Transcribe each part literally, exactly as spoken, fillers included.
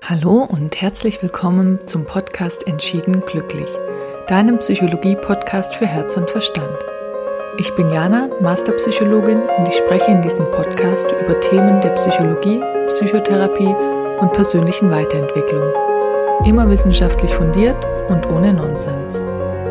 Hallo und herzlich willkommen zum Podcast Entschieden Glücklich, deinem Psychologie-Podcast für Herz und Verstand. Ich bin Jana, Masterpsychologin, und ich spreche in diesem Podcast über Themen der Psychologie, Psychotherapie und persönlichen Weiterentwicklung. Immer wissenschaftlich fundiert und ohne Nonsens.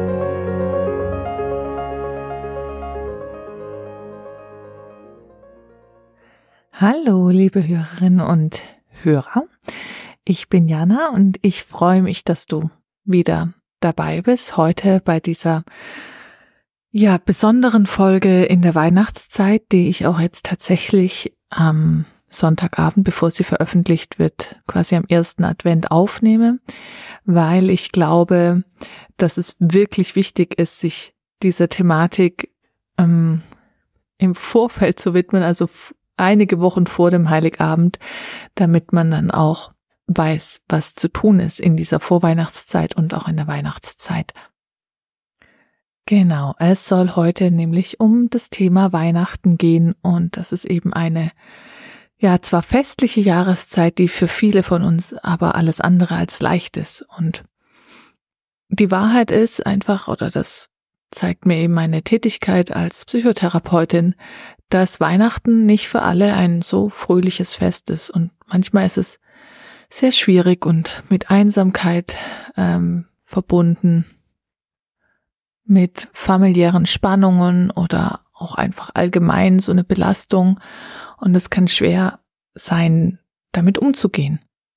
Hallo, liebe Hörerinnen und Hörer. Ich bin Jana und ich freue mich, dass du wieder dabei bist, heute bei dieser ja besonderen Folge in der Weihnachtszeit, die ich auch jetzt tatsächlich am Sonntagabend, bevor sie veröffentlicht wird, quasi am ersten Advent aufnehme, weil ich glaube, dass es wirklich wichtig ist, sich dieser Thematik ähm, im Vorfeld zu widmen, also einige Wochen vor dem Heiligabend, damit man dann auch weiß, was zu tun ist in dieser Vorweihnachtszeit und auch in der Weihnachtszeit. Genau, es soll heute nämlich um das Thema Weihnachten gehen, und das ist eben eine, ja, zwar festliche Jahreszeit, die für viele von uns aber alles andere als leicht ist. Und die Wahrheit ist einfach, oder das zeigt mir eben meine Tätigkeit als Psychotherapeutin, dass Weihnachten nicht für alle ein so fröhliches Fest ist, und manchmal ist es sehr schwierig und mit Einsamkeit ähm, verbunden, mit familiären Spannungen oder auch einfach allgemein so eine Belastung, und es kann schwer sein, damit umzugehen.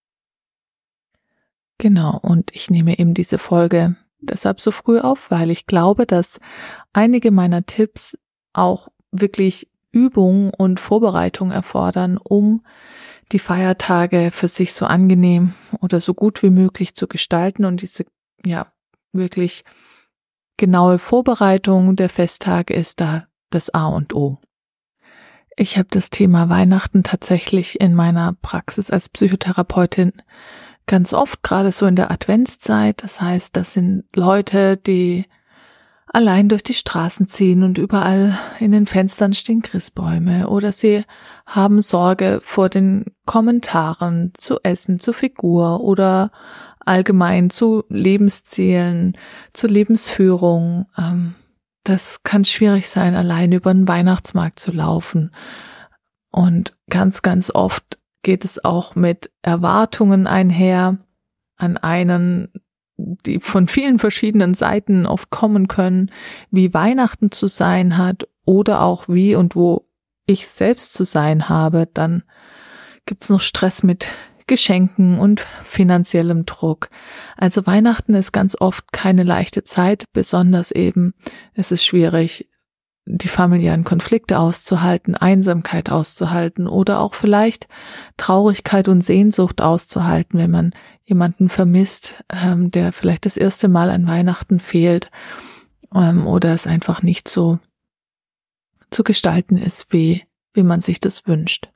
Genau, und ich nehme eben diese Folge deshalb so früh auf, weil ich glaube, dass einige meiner Tipps auch wirklich Übung und Vorbereitung erfordern, um die Feiertage für sich so angenehm oder so gut wie möglich zu gestalten, und diese, ja, wirklich genaue Vorbereitung der Festtage ist da das A und O. Ich habe das Thema Weihnachten tatsächlich in meiner Praxis als Psychotherapeutin ganz oft, gerade so in der Adventszeit. Das heißt, das sind Leute, die allein durch die Straßen ziehen und überall in den Fenstern stehen Christbäume, oder sie haben Sorge vor den Kommentaren zu Essen, zur Figur oder allgemein zu Lebenszielen, zur Lebensführung. Das kann schwierig sein, allein über den Weihnachtsmarkt zu laufen. Und ganz, ganz oft geht es auch mit Erwartungen einher an einen, die von vielen verschiedenen Seiten oft kommen können, wie Weihnachten zu sein hat oder auch wie und wo ich selbst zu sein habe. Dann gibt's noch Stress mit Geschenken und finanziellem Druck. Also Weihnachten ist ganz oft keine leichte Zeit, besonders eben, es ist schwierig, die familiären Konflikte auszuhalten, Einsamkeit auszuhalten oder auch vielleicht Traurigkeit und Sehnsucht auszuhalten, wenn man jemanden vermisst, ähm, der vielleicht das erste Mal an Weihnachten fehlt, ähm, oder es einfach nicht so zu gestalten ist, wie, wie man sich das wünscht.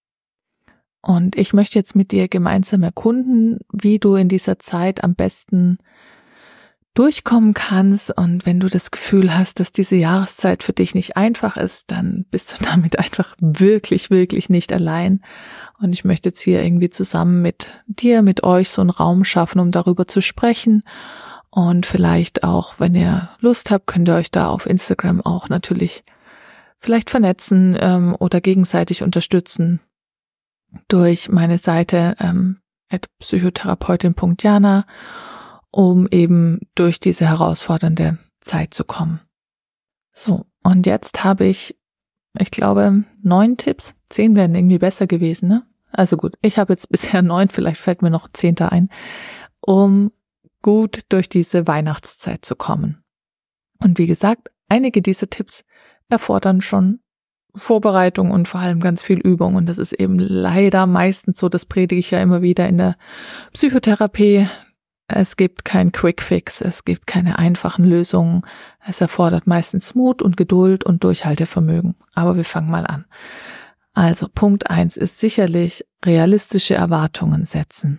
Und ich möchte jetzt mit dir gemeinsam erkunden, wie du in dieser Zeit am besten durchkommen kannst. Und wenn du das Gefühl hast, dass diese Jahreszeit für dich nicht einfach ist, dann bist du damit einfach wirklich, wirklich nicht allein. Und ich möchte jetzt hier irgendwie zusammen mit dir, mit euch so einen Raum schaffen, um darüber zu sprechen. Und vielleicht auch, wenn ihr Lust habt, könnt ihr euch da auf Instagram auch natürlich vielleicht vernetzen ähm, oder gegenseitig unterstützen durch meine Seite ähm, at psychotherapeutin punkt jana, um eben durch diese herausfordernde Zeit zu kommen. So, und jetzt habe ich, ich glaube, neun Tipps. Zehn wären irgendwie besser gewesen, ne? Also gut, ich habe jetzt bisher neun, vielleicht fällt mir noch zehnter ein, um gut durch diese Weihnachtszeit zu kommen. Und wie gesagt, einige dieser Tipps erfordern schon Vorbereitung und vor allem ganz viel Übung. Und das ist eben leider meistens so, das predige ich ja immer wieder in der Psychotherapie. Es gibt kein Quick Fix, es gibt keine einfachen Lösungen. Es erfordert meistens Mut und Geduld und Durchhaltevermögen. Aber wir fangen mal an. Also Punkt eins ist sicherlich realistische Erwartungen setzen.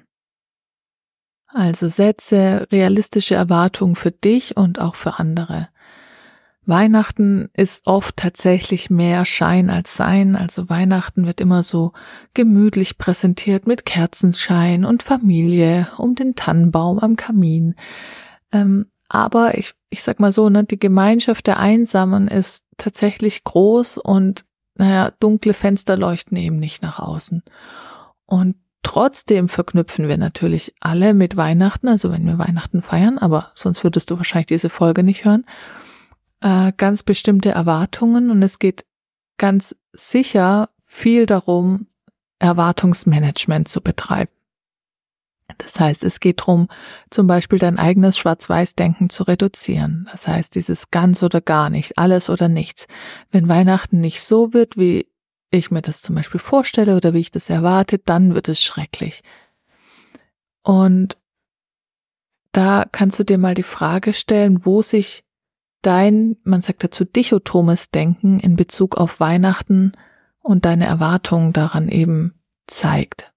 Also setze realistische Erwartungen für dich und auch für andere. Weihnachten ist oft tatsächlich mehr Schein als Sein. Also Weihnachten wird immer so gemütlich präsentiert mit Kerzenschein und Familie um den Tannenbaum am Kamin. Ähm, aber ich, ich sag mal so, ne, die Gemeinschaft der Einsamen ist tatsächlich groß und naja, dunkle Fenster leuchten eben nicht nach außen. Und trotzdem verknüpfen wir natürlich alle mit Weihnachten, also wenn wir Weihnachten feiern, aber sonst würdest du wahrscheinlich diese Folge nicht hören, äh, ganz bestimmte Erwartungen, und es geht ganz sicher viel darum, Erwartungsmanagement zu betreiben. Das heißt, es geht darum, zum Beispiel dein eigenes Schwarz-Weiß-Denken zu reduzieren. Das heißt, dieses ganz oder gar nicht, alles oder nichts. Wenn Weihnachten nicht so wird, wie ich mir das zum Beispiel vorstelle oder wie ich das erwarte, dann wird es schrecklich. Und da kannst du dir mal die Frage stellen, wo sich dein, man sagt dazu, dichotomes Denken in Bezug auf Weihnachten und deine Erwartungen daran eben zeigt.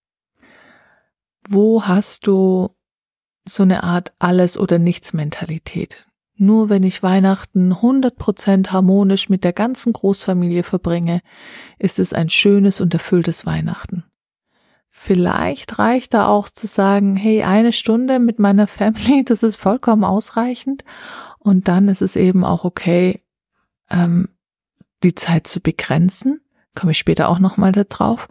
Wo hast du so eine Art Alles- oder Nichts-Mentalität? Nur wenn ich Weihnachten hundert Prozent harmonisch mit der ganzen Großfamilie verbringe, ist es ein schönes und erfülltes Weihnachten. Vielleicht reicht da auch zu sagen, hey, eine Stunde mit meiner Family, das ist vollkommen ausreichend. Und dann ist es eben auch okay, ähm, die Zeit zu begrenzen. Komme ich später auch nochmal da drauf.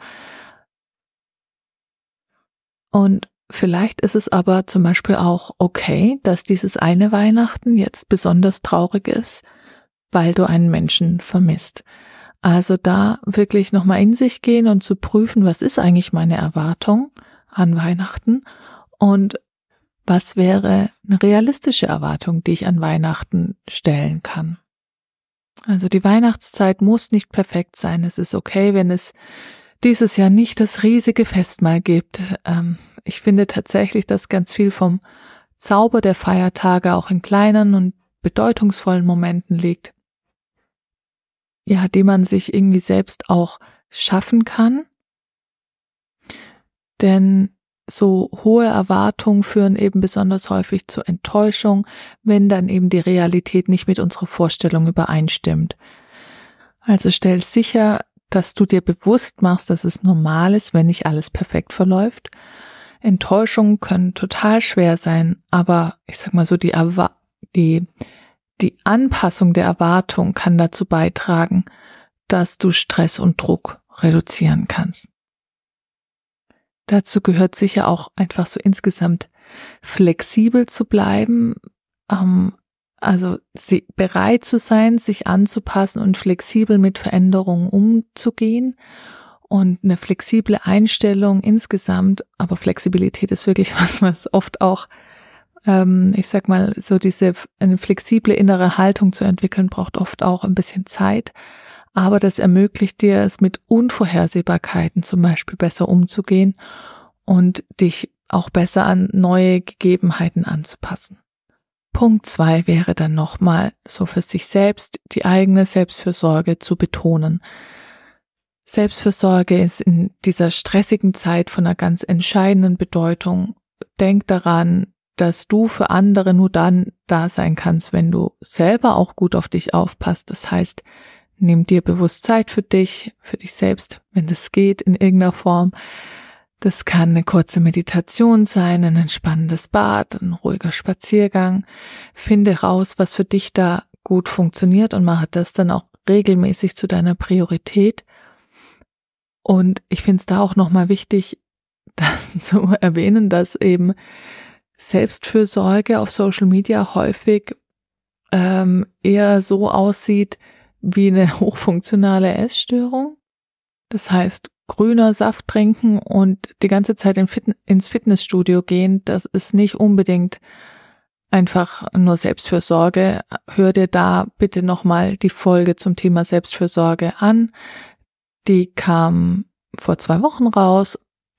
Und vielleicht ist es aber zum Beispiel auch okay, dass dieses eine Weihnachten jetzt besonders traurig ist, weil du einen Menschen vermisst. Also da wirklich nochmal in sich gehen und zu prüfen, was ist eigentlich meine Erwartung an Weihnachten und was wäre eine realistische Erwartung, die ich an Weihnachten stellen kann. Also die Weihnachtszeit muss nicht perfekt sein. Es ist okay, wenn es dieses Jahr nicht das riesige Festmahl gibt. Ähm, ich finde tatsächlich, dass ganz viel vom Zauber der Feiertage auch in kleinen und bedeutungsvollen Momenten liegt. Ja, die man sich irgendwie selbst auch schaffen kann. Denn so hohe Erwartungen führen eben besonders häufig zu Enttäuschung, wenn dann eben die Realität nicht mit unserer Vorstellung übereinstimmt. Also stell sicher, dass du dir bewusst machst, dass es normal ist, wenn nicht alles perfekt verläuft. Enttäuschungen können total schwer sein, aber ich sag mal so, die, Erwa- die, die Anpassung der Erwartung kann dazu beitragen, dass du Stress und Druck reduzieren kannst. Dazu gehört sicher auch einfach so insgesamt flexibel zu bleiben, ähm, also sie, bereit zu sein, sich anzupassen und flexibel mit Veränderungen umzugehen und eine flexible Einstellung insgesamt, aber Flexibilität ist wirklich was, was oft auch, ähm, ich sag mal, so diese eine flexible innere Haltung zu entwickeln, braucht oft auch ein bisschen Zeit, aber das ermöglicht dir es mit Unvorhersehbarkeiten zum Beispiel besser umzugehen und dich auch besser an neue Gegebenheiten anzupassen. Punkt zwei wäre dann nochmal so für sich selbst die eigene Selbstfürsorge zu betonen. Selbstfürsorge ist in dieser stressigen Zeit von einer ganz entscheidenden Bedeutung. Denk daran, dass du für andere nur dann da sein kannst, wenn du selber auch gut auf dich aufpasst. Das heißt, nimm dir bewusst Zeit für dich, für dich selbst, wenn das geht in irgendeiner Form. Das kann eine kurze Meditation sein, ein entspannendes Bad, ein ruhiger Spaziergang. Finde raus, was für dich da gut funktioniert und mache das dann auch regelmäßig zu deiner Priorität. Und ich finde es da auch nochmal wichtig, zu erwähnen, dass eben Selbstfürsorge auf Social Media häufig ähm, eher so aussieht wie eine hochfunktionale Essstörung. Das heißt, grüner Saft trinken und die ganze Zeit in Fit- ins Fitnessstudio gehen, das ist nicht unbedingt einfach nur Selbstfürsorge. Hör dir da bitte nochmal die Folge zum Thema Selbstfürsorge an. Die kam vor zwei Wochen raus.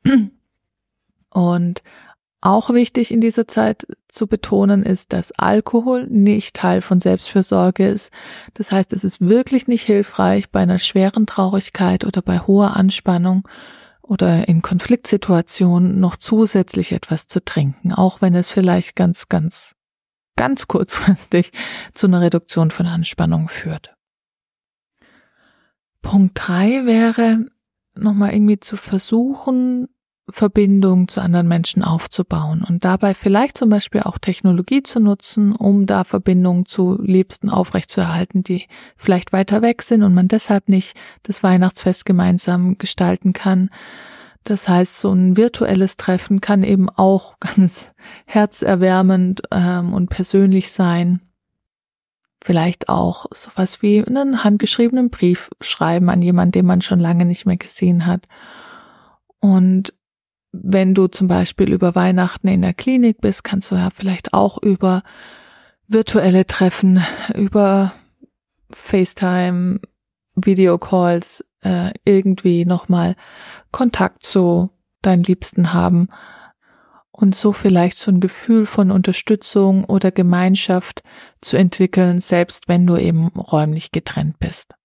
Und auch wichtig in dieser Zeit zu betonen ist, dass Alkohol nicht Teil von Selbstfürsorge ist. Das heißt, es ist wirklich nicht hilfreich, bei einer schweren Traurigkeit oder bei hoher Anspannung oder in Konfliktsituationen noch zusätzlich etwas zu trinken, auch wenn es vielleicht ganz, ganz ganz kurzfristig zu einer Reduktion von Anspannung führt. Punkt drei wäre, nochmal irgendwie zu versuchen, Verbindung zu anderen Menschen aufzubauen und dabei vielleicht zum Beispiel auch Technologie zu nutzen, um da Verbindungen zu Liebsten aufrechtzuerhalten, die vielleicht weiter weg sind und man deshalb nicht das Weihnachtsfest gemeinsam gestalten kann. Das heißt, so ein virtuelles Treffen kann eben auch ganz herzerwärmend ähm, und persönlich sein. Vielleicht auch sowas wie einen handgeschriebenen Brief schreiben an jemanden, den man schon lange nicht mehr gesehen hat. Und wenn du zum Beispiel über Weihnachten in der Klinik bist, kannst du ja vielleicht auch über virtuelle Treffen, über FaceTime, Videocalls äh, irgendwie nochmal Kontakt zu deinen Liebsten haben und so vielleicht so ein Gefühl von Unterstützung oder Gemeinschaft zu entwickeln, selbst wenn du eben räumlich getrennt bist.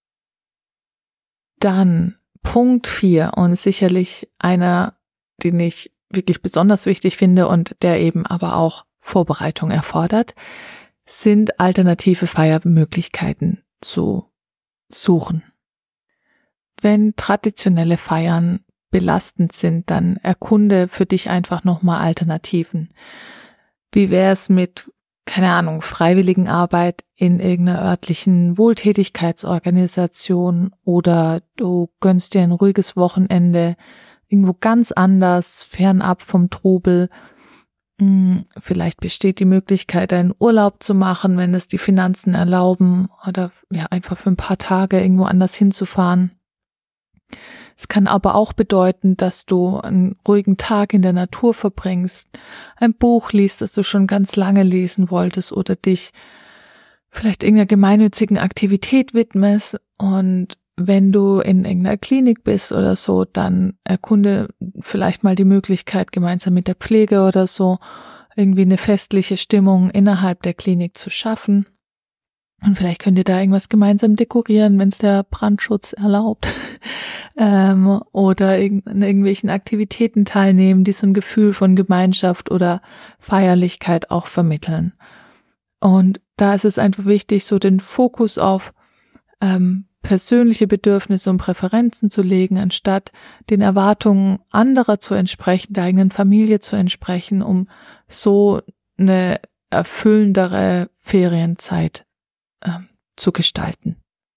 Dann Punkt vier und sicherlich einer, den ich wirklich besonders wichtig finde und der eben aber auch Vorbereitung erfordert, sind alternative Feiermöglichkeiten zu suchen. Wenn traditionelle Feiern belastend sind, dann erkunde für dich einfach nochmal Alternativen. Wie wäre es mit, keine Ahnung, Freiwilligenarbeit in irgendeiner örtlichen Wohltätigkeitsorganisation oder du gönnst dir ein ruhiges Wochenende irgendwo ganz anders, fernab vom Trubel. Vielleicht besteht die Möglichkeit, einen Urlaub zu machen, wenn es die Finanzen erlauben oder ja einfach für ein paar Tage irgendwo anders hinzufahren. Es kann aber auch bedeuten, dass du einen ruhigen Tag in der Natur verbringst, ein Buch liest, das du schon ganz lange lesen wolltest oder dich vielleicht irgendeiner gemeinnützigen Aktivität widmest. Und wenn du in irgendeiner Klinik bist oder so, dann erkunde vielleicht mal die Möglichkeit, gemeinsam mit der Pflege oder so irgendwie eine festliche Stimmung innerhalb der Klinik zu schaffen. Und vielleicht könnt ihr da irgendwas gemeinsam dekorieren, wenn es der Brandschutz erlaubt. ähm, oder in irgendwelchen Aktivitäten teilnehmen, die so ein Gefühl von Gemeinschaft oder Feierlichkeit auch vermitteln. Und da ist es einfach wichtig, so den Fokus auf ähm, persönliche Bedürfnisse und Präferenzen zu legen, anstatt den Erwartungen anderer zu entsprechen, der eigenen Familie zu entsprechen, um so eine erfüllendere Ferienzeit zu gestalten.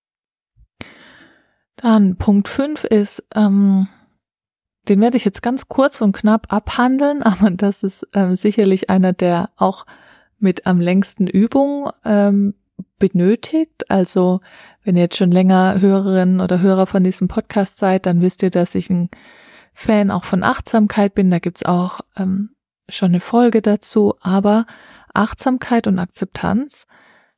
Dann Punkt fünf ist, ähm, den werde ich jetzt ganz kurz und knapp abhandeln, aber das ist ähm, sicherlich einer, der auch mit am längsten Übung ähm, benötigt. Also wenn ihr jetzt schon länger Hörerinnen oder Hörer von diesem Podcast seid, dann wisst ihr, dass ich ein Fan auch von Achtsamkeit bin. Da gibt's auch ähm, schon eine Folge dazu, aber Achtsamkeit und Akzeptanz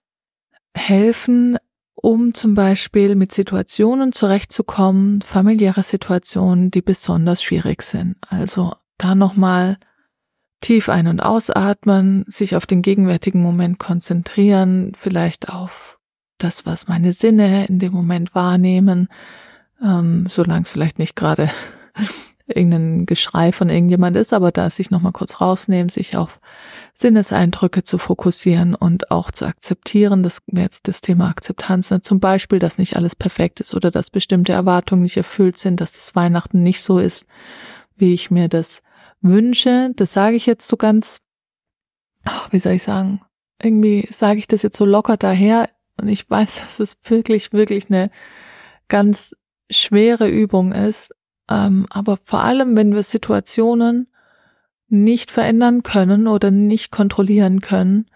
helfen, um zum Beispiel mit Situationen zurechtzukommen, familiäre Situationen, die besonders schwierig sind. Also da nochmal tief ein- und ausatmen, sich auf den gegenwärtigen Moment konzentrieren, vielleicht auf das, was meine Sinne in dem Moment wahrnehmen, ähm, solange es vielleicht nicht gerade irgendein Geschrei von irgendjemand ist, aber da sich nochmal kurz rausnehmen, sich auf Sinneseindrücke zu fokussieren und auch zu akzeptieren, das wäre jetzt das Thema Akzeptanz, ne? Zum Beispiel, dass nicht alles perfekt ist oder dass bestimmte Erwartungen nicht erfüllt sind, dass das Weihnachten nicht so ist, wie ich mir das wünsche. Das sage ich jetzt so ganz, ach, wie soll ich sagen, irgendwie sage ich das jetzt so locker daher und ich weiß, dass es wirklich, wirklich eine ganz schwere Übung ist. Ähm, aber vor allem, wenn wir Situationen nicht verändern können oder nicht kontrollieren können,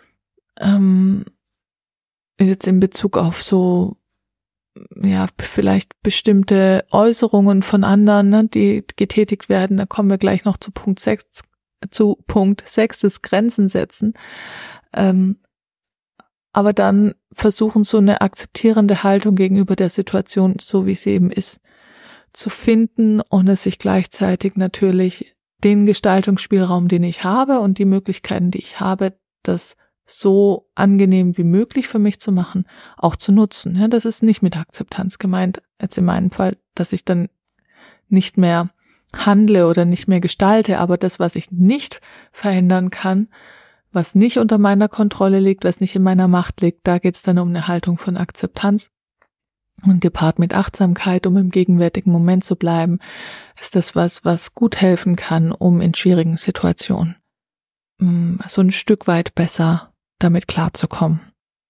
ähm, jetzt in Bezug auf so, ja, vielleicht bestimmte Äußerungen von anderen, ne, die getätigt werden, da kommen wir gleich noch zu Punkt sechs, zu Punkt sechs des Grenzen setzen, ähm, aber dann versuchen, so eine akzeptierende Haltung gegenüber der Situation, so wie sie eben ist, zu finden und es sich gleichzeitig natürlich den Gestaltungsspielraum, den ich habe und die Möglichkeiten, die ich habe, das so angenehm wie möglich für mich zu machen, auch zu nutzen. Ja, das ist nicht mit Akzeptanz gemeint, jetzt in meinem Fall, dass ich dann nicht mehr handle oder nicht mehr gestalte, aber das, was ich nicht verändern kann, was nicht unter meiner Kontrolle liegt, was nicht in meiner Macht liegt, da geht es dann um eine Haltung von Akzeptanz. Und gepaart mit Achtsamkeit, um im gegenwärtigen Moment zu bleiben, ist das was, was gut helfen kann, um in schwierigen Situationen so ein Stück weit besser damit klarzukommen.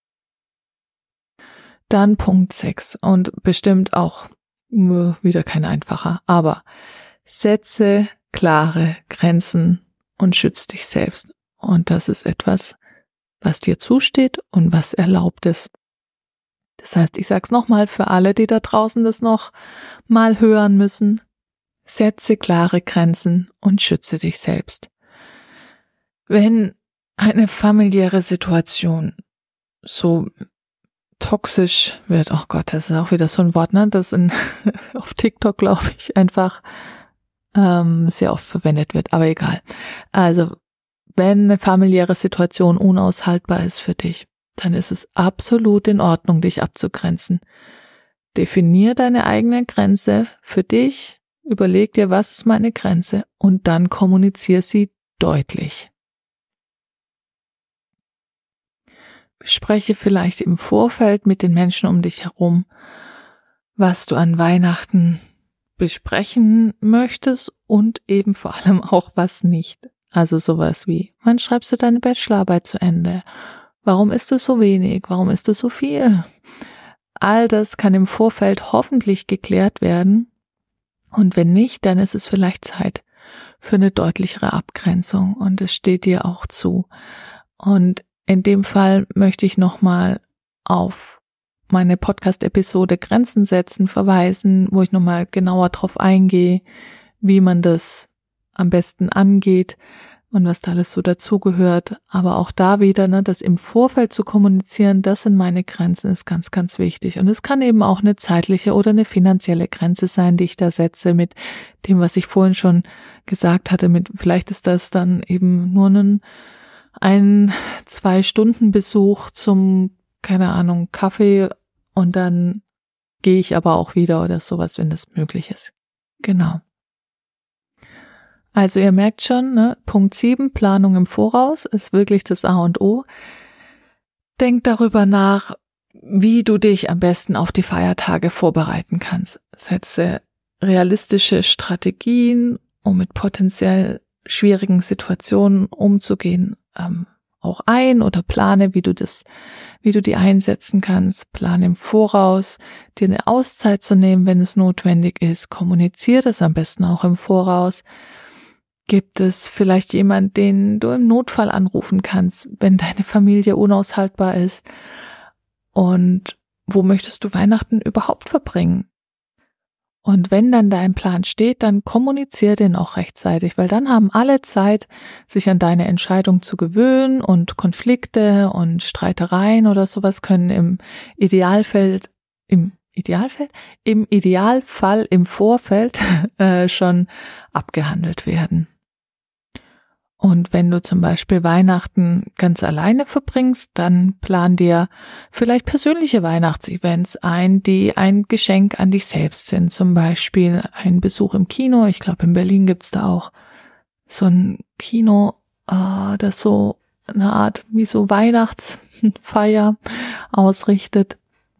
Dann Punkt sechs und bestimmt auch wieder kein einfacher, aber setze klare Grenzen und schütze dich selbst. Und das ist etwas, was dir zusteht und was erlaubt ist. Das heißt, ich sag's nochmal für alle, die da draußen das noch mal hören müssen. Setze klare Grenzen und schütze dich selbst. Wenn eine familiäre Situation so toxisch wird, oh Gott, das ist auch wieder so ein Wort, ne, das in, auf TikTok, glaube ich, einfach ähm, sehr oft verwendet wird, aber egal. Also, wenn eine familiäre Situation unaushaltbar ist für dich, dann ist es absolut in Ordnung, dich abzugrenzen. Definier deine eigene Grenze für dich, überleg dir, was ist meine Grenze und dann kommunizier sie deutlich. Spreche vielleicht im Vorfeld mit den Menschen um dich herum, was du an Weihnachten besprechen möchtest und eben vor allem auch was nicht. Also sowas wie, wann schreibst du deine Bachelorarbeit zu Ende? Warum isst du so wenig? Warum isst du so viel? All das kann im Vorfeld hoffentlich geklärt werden. Und wenn nicht, dann ist es vielleicht Zeit für eine deutlichere Abgrenzung. Und es steht dir auch zu. Und in dem Fall möchte ich nochmal auf meine Podcast-Episode Grenzen setzen verweisen, wo ich nochmal genauer drauf eingehe, wie man das am besten angeht und was da alles so dazugehört. Aber auch da wieder, ne, das im Vorfeld zu kommunizieren, das sind meine Grenzen, ist ganz, ganz wichtig. Und es kann eben auch eine zeitliche oder eine finanzielle Grenze sein, die ich da setze mit dem, was ich vorhin schon gesagt hatte. Mit vielleicht ist das dann eben nur ein ein zwei Stunden Besuch zum, keine Ahnung, Kaffee und dann gehe ich aber auch wieder oder sowas, wenn das möglich ist. Genau. Also ihr merkt schon, ne, Punkt sieben, Planung im Voraus, ist wirklich das A und O. Denk darüber nach, wie du dich am besten auf die Feiertage vorbereiten kannst. Setze realistische Strategien, um mit potenziell schwierigen Situationen umzugehen, ähm, auch ein oder plane, wie du das, wie du die einsetzen kannst. Plane im Voraus, dir eine Auszeit zu nehmen, wenn es notwendig ist. Kommuniziere das am besten auch im Voraus. Gibt es vielleicht jemand, den du im Notfall anrufen kannst, wenn deine Familie unaushaltbar ist? Und wo möchtest du Weihnachten überhaupt verbringen? Und wenn dann dein Plan steht, dann kommunizier den auch rechtzeitig, weil dann haben alle Zeit, sich an deine Entscheidung zu gewöhnen und Konflikte und Streitereien oder sowas können im Idealfeld, im Idealfeld, im Idealfall im Vorfeld äh, schon abgehandelt werden. Und wenn du zum Beispiel Weihnachten ganz alleine verbringst, dann plan dir vielleicht persönliche Weihnachtsevents ein, die ein Geschenk an dich selbst sind. Zum Beispiel ein Besuch im Kino. Ich glaube, in Berlin gibt's da auch so ein Kino, äh, das so eine Art wie so Weihnachtsfeier ausrichtet.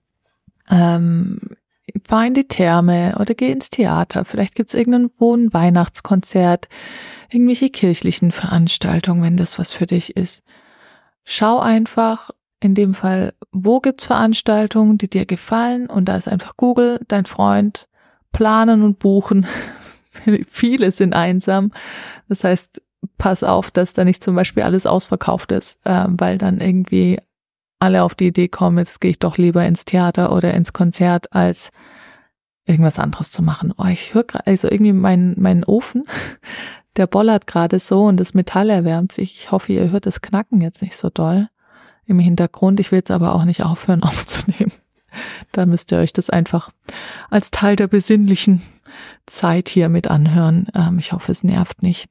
Ähm, fahr in die Therme oder geh ins Theater. Vielleicht gibt's irgendwo ein Weihnachtskonzert, irgendwelche kirchlichen Veranstaltungen, wenn das was für dich ist. Schau einfach, in dem Fall, wo gibt's Veranstaltungen, die dir gefallen, und da ist einfach Google, dein Freund, planen und buchen. Viele sind einsam. Das heißt, pass auf, dass da nicht zum Beispiel alles ausverkauft ist, äh, weil dann irgendwie alle auf die Idee kommen, jetzt gehe ich doch lieber ins Theater oder ins Konzert, als irgendwas anderes zu machen. Oh, ich höre gerade, also irgendwie mein, mein Ofen, der bollert gerade so und das Metall erwärmt sich. Ich hoffe, ihr hört das Knacken jetzt nicht so doll im Hintergrund. Ich will jetzt aber auch nicht aufhören aufzunehmen. Da müsst ihr euch das einfach als Teil der besinnlichen Zeit hier mit anhören. Ähm, ich hoffe, es nervt nicht.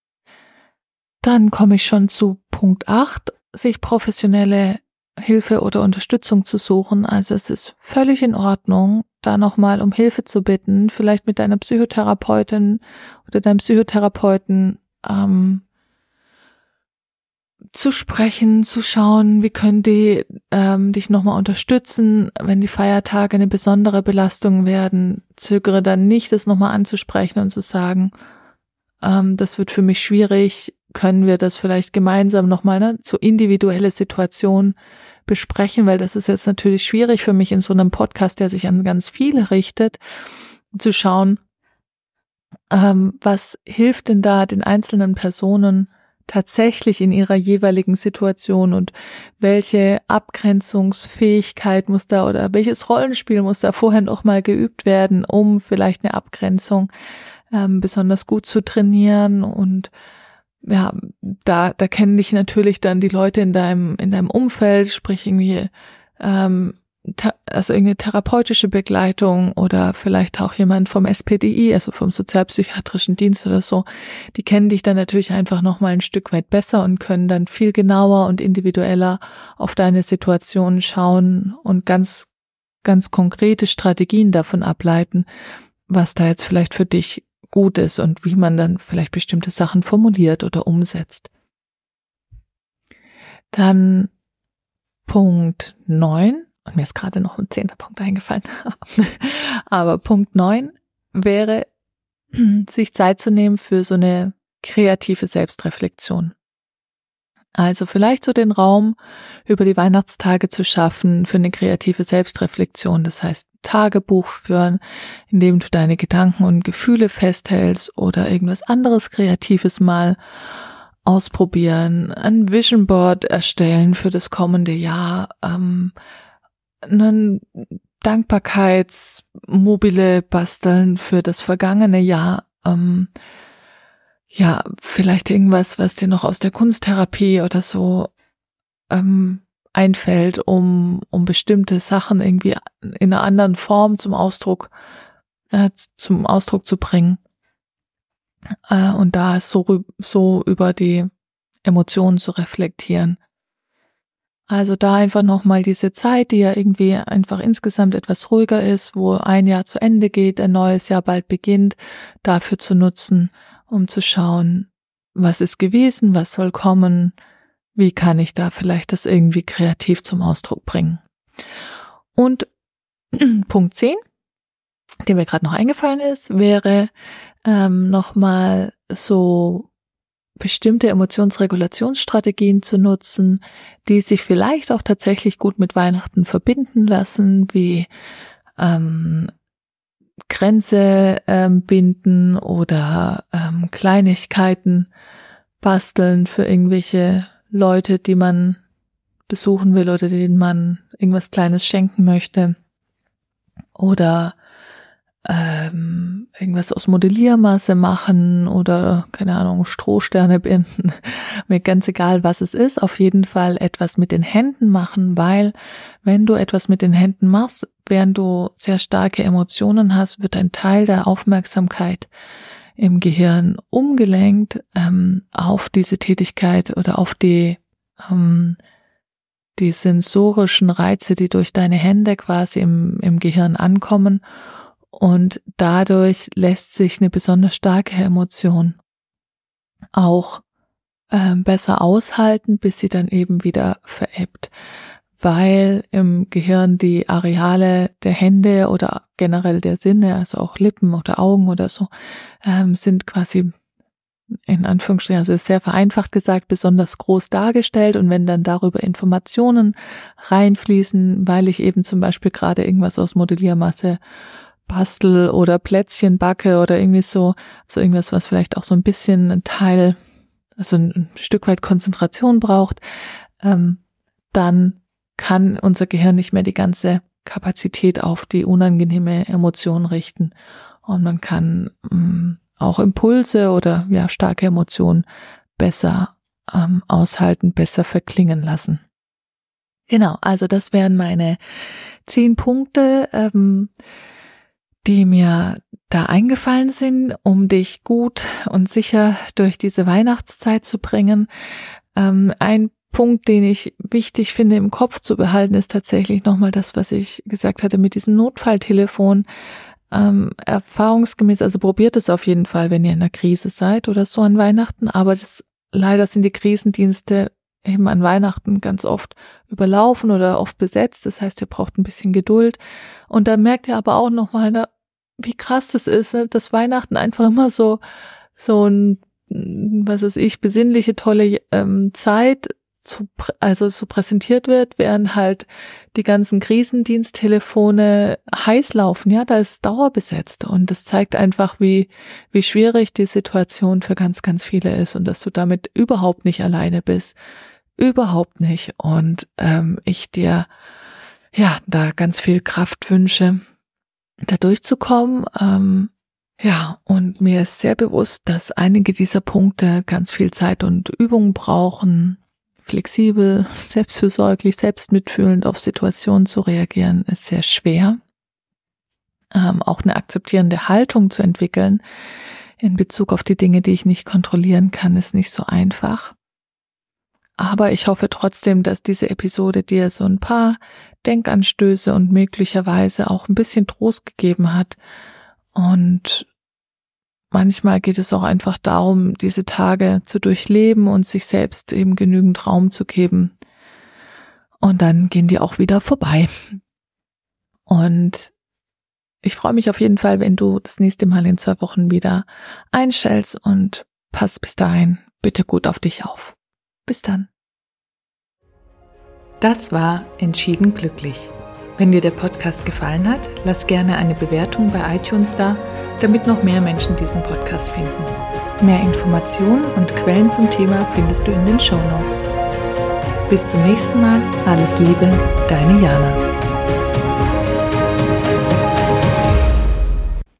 Dann komme ich schon zu Punkt acht, sich professionelle Hilfe oder Unterstützung zu suchen. Also es ist völlig in Ordnung, da nochmal um Hilfe zu bitten, vielleicht mit deiner Psychotherapeutin oder deinem Psychotherapeuten ähm, zu sprechen, zu schauen, wie können die ähm, dich nochmal unterstützen, wenn die Feiertage eine besondere Belastung werden. Zögere dann nicht, das nochmal anzusprechen und zu sagen, ähm, das wird für mich schwierig, können wir das vielleicht gemeinsam nochmal, ne, so individuelle Situationen besprechen, weil das ist jetzt natürlich schwierig für mich in so einem Podcast, der sich an ganz viele richtet, zu schauen, ähm, was hilft denn da den einzelnen Personen tatsächlich in ihrer jeweiligen Situation und welche Abgrenzungsfähigkeit muss da oder welches Rollenspiel muss da vorher noch mal geübt werden, um vielleicht eine Abgrenzung ähm, besonders gut zu trainieren. Und ja, da da kennen dich natürlich dann die Leute in deinem in deinem Umfeld, sprich irgendwie ähm, also irgendeine therapeutische Begleitung oder vielleicht auch jemand vom S P D I, also vom Sozialpsychiatrischen Dienst oder so, die kennen dich dann natürlich einfach nochmal ein Stück weit besser und können dann viel genauer und individueller auf deine Situation schauen und ganz, ganz konkrete Strategien davon ableiten, was da jetzt vielleicht für dich gut ist und wie man dann vielleicht bestimmte Sachen formuliert oder umsetzt. Dann Punkt neun. Und mir ist gerade noch ein zehnter Punkt eingefallen. Aber Punkt neun wäre, sich Zeit zu nehmen für so eine kreative Selbstreflexion. Also vielleicht so den Raum über die Weihnachtstage zu schaffen für eine kreative Selbstreflexion. Das heißt, Tagebuch führen, in dem du deine Gedanken und Gefühle festhältst oder irgendwas anderes Kreatives mal ausprobieren. Ein Vision Board erstellen für das kommende Jahr, ähm, einen Dankbarkeitsmobile basteln für das vergangene Jahr, ähm, ja, vielleicht irgendwas, was dir noch aus der Kunsttherapie oder so ähm, einfällt, um um bestimmte Sachen irgendwie in einer anderen Form zum Ausdruck äh, zum Ausdruck zu bringen äh, und da so so über die Emotionen zu reflektieren. Also da einfach nochmal diese Zeit, die ja irgendwie einfach insgesamt etwas ruhiger ist, wo ein Jahr zu Ende geht, ein neues Jahr bald beginnt, dafür zu nutzen, um zu schauen, was ist gewesen, was soll kommen, wie kann ich da vielleicht das irgendwie kreativ zum Ausdruck bringen. Und Punkt zehn, der mir gerade noch eingefallen ist, wäre ähm, nochmal so bestimmte Emotionsregulationsstrategien zu nutzen, die sich vielleicht auch tatsächlich gut mit Weihnachten verbinden lassen, wie ähm, Grenze ähm, binden oder ähm, Kleinigkeiten basteln für irgendwelche Leute, die man besuchen will oder denen man irgendwas Kleines schenken möchte oder ähm, irgendwas aus Modelliermasse machen oder, keine Ahnung, Strohsterne binden. Mir ganz egal, was es ist, auf jeden Fall etwas mit den Händen machen, weil wenn du etwas mit den Händen machst, während du sehr starke Emotionen hast, wird ein Teil der Aufmerksamkeit im Gehirn umgelenkt ähm, auf diese Tätigkeit oder auf die ähm, die sensorischen Reize, die durch deine Hände quasi im, im Gehirn ankommen. Und dadurch lässt sich eine besonders starke Emotion auch äh, besser aushalten, bis sie dann eben wieder verebbt, weil im Gehirn die Areale der Hände oder generell der Sinne, also auch Lippen oder Augen oder so, ähm, sind quasi in Anführungsstrichen, also ist sehr vereinfacht gesagt, besonders groß dargestellt. Und wenn dann darüber Informationen reinfließen, weil ich eben zum Beispiel gerade irgendwas aus Modelliermasse bastel oder Plätzchen backe oder irgendwie so, so irgendwas, was vielleicht auch so ein bisschen ein Teil, also ein Stück weit Konzentration braucht, ähm, dann kann unser Gehirn nicht mehr die ganze Kapazität auf die unangenehme Emotion richten. Und man kann ähm, auch Impulse oder ja starke Emotionen besser ähm, aushalten, besser verklingen lassen. Genau, also das wären meine zehn Punkte, ähm, die mir da eingefallen sind, um dich gut und sicher durch diese Weihnachtszeit zu bringen. Ähm, ein Punkt, den ich wichtig finde im Kopf zu behalten, ist tatsächlich nochmal das, was ich gesagt hatte mit diesem Notfalltelefon. Ähm, erfahrungsgemäß, also probiert es auf jeden Fall, wenn ihr in einer Krise seid oder so an Weihnachten, aber das, leider sind die Krisendienste eben an Weihnachten ganz oft überlaufen oder oft besetzt. Das heißt, ihr braucht ein bisschen Geduld. Und dann merkt ihr aber auch nochmal, wie krass das ist, dass Weihnachten einfach immer so, so ein, was weiß ich, besinnliche, tolle ähm, Zeit zu, also so präsentiert wird, während halt die ganzen Krisendiensttelefone heiß laufen. Ja, da ist dauerbesetzt. Und das zeigt einfach, wie, wie schwierig die Situation für ganz, ganz viele ist und dass du damit überhaupt nicht alleine bist. Überhaupt nicht. Und ähm, ich dir ja da ganz viel Kraft wünsche, da durchzukommen. Ähm, ja, und mir ist sehr bewusst, dass einige dieser Punkte ganz viel Zeit und Übung brauchen. Flexibel, selbstfürsorglich, selbstmitfühlend auf Situationen zu reagieren, ist sehr schwer. Ähm, auch eine akzeptierende Haltung zu entwickeln in Bezug auf die Dinge, die ich nicht kontrollieren kann, ist nicht so einfach. Aber ich hoffe trotzdem, dass diese Episode dir so ein paar Denkanstöße und möglicherweise auch ein bisschen Trost gegeben hat. Und manchmal geht es auch einfach darum, diese Tage zu durchleben und sich selbst eben genügend Raum zu geben. Und dann gehen die auch wieder vorbei. Und ich freue mich auf jeden Fall, wenn du das nächste Mal in zwei Wochen wieder einschaltest und pass bis dahin bitte gut auf dich auf. Bis dann. Das war Entschieden glücklich. Wenn dir der Podcast gefallen hat, lass gerne eine Bewertung bei iTunes da, damit noch mehr Menschen diesen Podcast finden. Mehr Informationen und Quellen zum Thema findest du in den Shownotes. Bis zum nächsten Mal, alles Liebe, deine Jana.